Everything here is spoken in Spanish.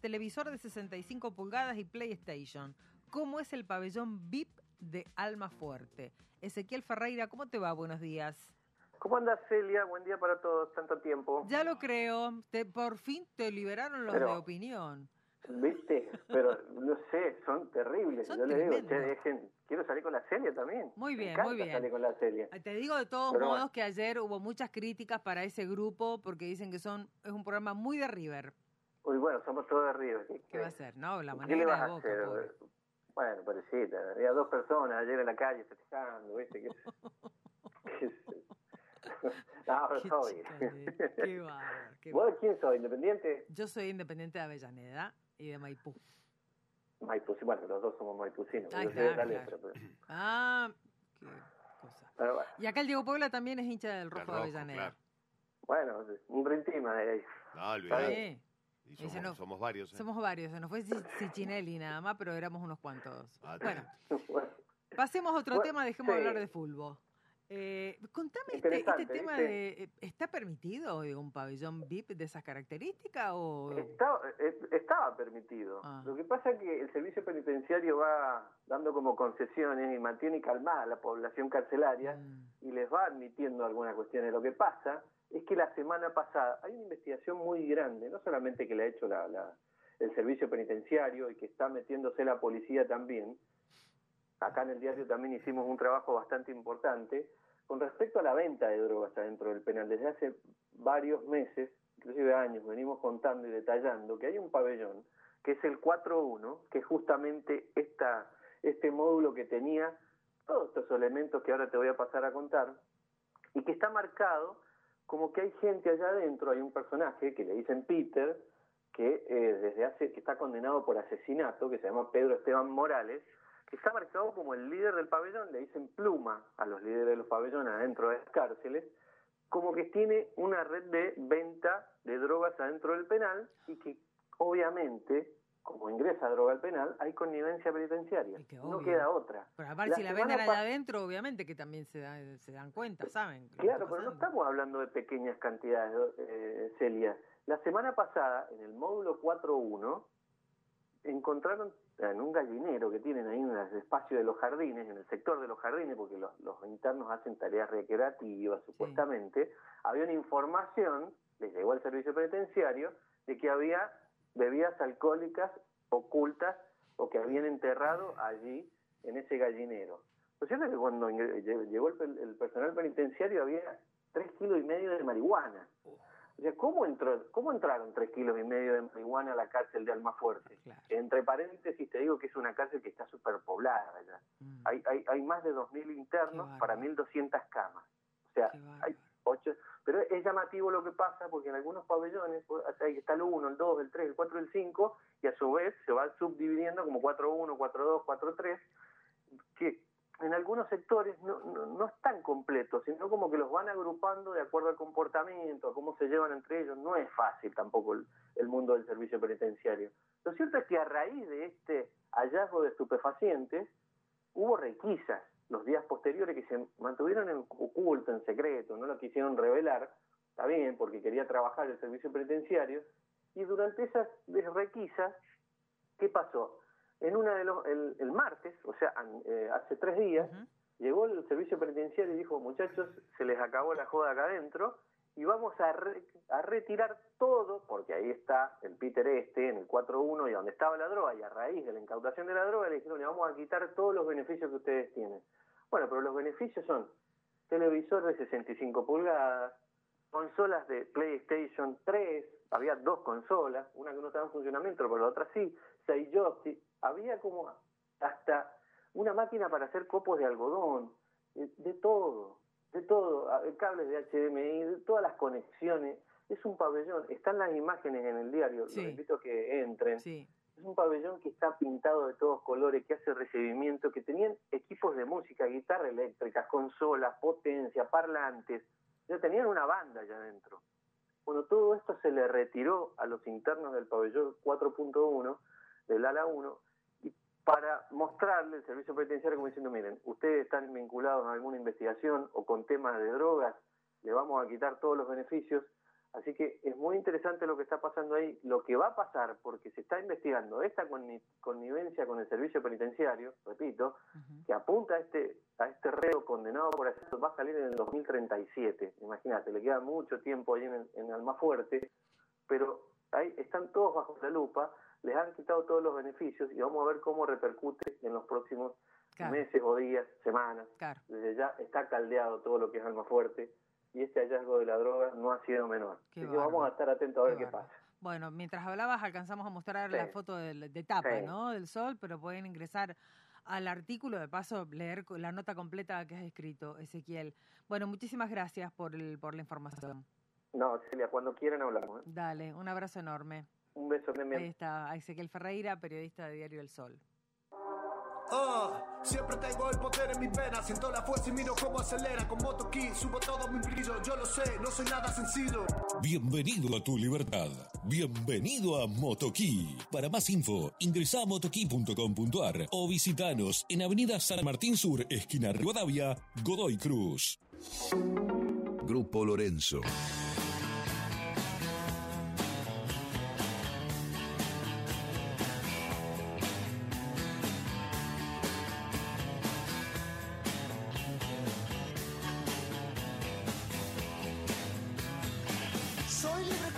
televisor de 65 pulgadas y PlayStation. ¿Cómo es el pabellón VIP de Almafuerte? Ezequiel Ferreira, ¿cómo te va? Buenos días. ¿Cómo andas, Celia? Buen día para todos, tanto tiempo. Ya lo creo. Por fin te liberaron los de opinión. ¿Viste? Pero no sé, son terribles. Son Yo le digo, che, tremendos. quiero salir con la Celia también. Muy bien, Me encanta muy bien. salir con la Celia. Te digo de todos modos que ayer hubo muchas críticas para ese grupo porque dicen que es un programa muy de River. Uy, bueno, somos todos de River. ¿Qué va a hacer? No, la ¿Qué le manera vas de a Boca, hacer? pobre. Bueno, pobrecita. Había 2 personas ayer en la calle festejando, ¿viste? No, pero soy. Qué bárbaro. ¿Vos quién sos? ¿Independiente? Yo soy independiente de Avellaneda y de Maipú. Maipú, bueno, los dos somos maipucinos. Ahí Yo está, soy de la claro. letra, pero... Qué cosa. Pero bueno. Y acá el Diego Puebla también es hincha del Rojo de Avellaneda. Claro. Bueno, un rentima de ahí. No, olvidate. Sí. Y somos varios. Somos varios. Se nos fue Ciccinelli nada más, pero éramos unos cuantos. Bueno, bueno, pasemos a otro tema, dejemos de hablar de fútbol. Contame este tema de... ¿Está permitido un pabellón VIP de esas características o...? Estaba permitido. Lo que pasa es que el servicio penitenciario va dando como concesiones y mantiene calmada a la población carcelaria y les va admitiendo algunas cuestiones. Lo que pasa es que la semana pasada hay una investigación muy grande, no solamente que le ha hecho el servicio penitenciario y que está metiéndose la policía también. Acá en el diario también hicimos un trabajo bastante importante con respecto a la venta de drogas adentro del penal. Desde hace varios meses, inclusive años, venimos contando y detallando que hay un pabellón, que es el 4.1, que es justamente este módulo que tenía todos estos elementos que ahora te voy a pasar a contar, y que está marcado como que hay gente allá adentro, hay un personaje que le dicen Peter, que que está condenado por asesinato, que se llama Pedro Esteban Morales, que está marcado como el líder del pabellón. Le dicen pluma a los líderes de los pabellones adentro de las cárceles, como que tiene una red de venta de drogas adentro del penal y que obviamente, como ingresa droga al penal, hay connivencia penitenciaria. No queda otra. Pero aparte si la venden allá adentro, obviamente que también se dan cuenta, ¿saben? Claro, pero no estamos hablando de pequeñas cantidades, Celia. La semana pasada, en el módulo 4.1, encontraron en un gallinero que tienen ahí en el espacio de los jardines, en el sector de los jardines, porque los internos hacen tareas recreativas, supuestamente, había una información, les llegó al servicio penitenciario, de que había bebidas alcohólicas ocultas o que habían enterrado allí en ese gallinero. Lo cierto es que cuando llegó el personal penitenciario había 3,5 kilos de marihuana. O sea, ¿cómo entraron 3,5 kilos de marihuana a la cárcel de Almafuerte? Claro. Entre paréntesis te digo que es una cárcel que está superpoblada allá. Hay más de 2.000 internos para 1.200 camas. O sea, hay 8... Pero es llamativo lo que pasa porque en algunos pabellones está el 1, el 2, el 3, el 4 y el 5, y a su vez se va subdividiendo como 4.1, 4.2, 4.3, que en algunos sectores no están completos, sino como que los van agrupando de acuerdo al comportamiento, a cómo se llevan entre ellos. No es fácil tampoco el mundo del servicio penitenciario. Lo cierto es que a raíz de este hallazgo de estupefacientes, hubo requisas los días posteriores que se mantuvieron en oculto, en secreto, no lo quisieron revelar, está bien, porque quería trabajar el servicio penitenciario, y durante esas requisas, ¿qué pasó? En una de el martes, o sea, hace 3 días, llegó el servicio penitenciario y dijo, muchachos, se les acabó la joda acá adentro y vamos a retirar todo, porque ahí está el Peter en el 4.1 y donde estaba la droga, y a raíz de la incautación de la droga le dijeron, le vamos a quitar todos los beneficios que ustedes tienen. Bueno, pero los beneficios son televisor de 65 pulgadas, consolas de PlayStation 3, había 2 consolas, una que no estaba en funcionamiento, pero la otra sí, 6 joysticks, había como hasta una máquina para hacer copos de algodón, de todo, cables de HDMI, de todas las conexiones. Es un pabellón, están las imágenes en el diario, los invito a que entren. Sí. Es un pabellón que está pintado de todos colores, que hace recibimiento, que tenían equipos de música, guitarra eléctrica, consolas, potencia, parlantes. Ya tenían una banda allá adentro. Bueno, todo esto se le retiró a los internos del pabellón 4.1, del ala 1, y para mostrarle el servicio penitenciario como diciendo, miren, ustedes están vinculados a alguna investigación o con temas de drogas, le vamos a quitar todos los beneficios. Así que es muy interesante lo que está pasando ahí, lo que va a pasar, porque se está investigando esta connivencia con el servicio penitenciario, repito, que apunta a este reo condenado por eso, va a salir en el 2037. Imagínate, le queda mucho tiempo ahí en Almafuerte, pero ahí están todos bajo la lupa, les han quitado todos los beneficios y vamos a ver cómo repercute en los próximos meses o días, semanas. Desde ya está caldeado todo lo que es Almafuerte. Y este hallazgo de la droga no ha sido menor. Así que vamos a estar atentos a ver qué pasa. Bueno, mientras hablabas alcanzamos a mostrar la foto de tapa, ¿no? Del Sol, pero pueden ingresar al artículo, de paso leer la nota completa que has escrito, Ezequiel. Bueno, muchísimas gracias por la información. No, Celia, cuando quieran hablamos. Dale, un abrazo enorme. Un beso también. Ahí está Ezequiel Ferreira, periodista de Diario El Sol. Siempre tengo el poder en mis venas, siento la fuerza y miro cómo acelera. Con MotoKey subo todo mi brillo, yo lo sé, no soy nada sencillo. Bienvenido a tu libertad, bienvenido a MotoKey. Para más info, ingresa a motokey.com.ar o visitanos en Avenida San Martín Sur, esquina Rivadavia, Godoy Cruz. Grupo Lorenzo. Soy libre